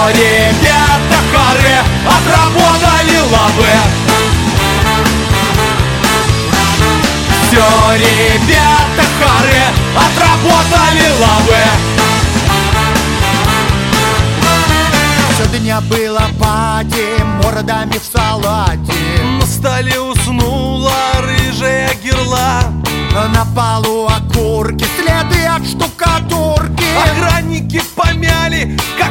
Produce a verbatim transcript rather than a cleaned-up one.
ребята харе отработали лавы. Все ребята харе отработали лавы. Все дня было пати, мордами в салате. На столе уснула рыжая герла. На полу окурки, следы от штукатурки. Охранники помяли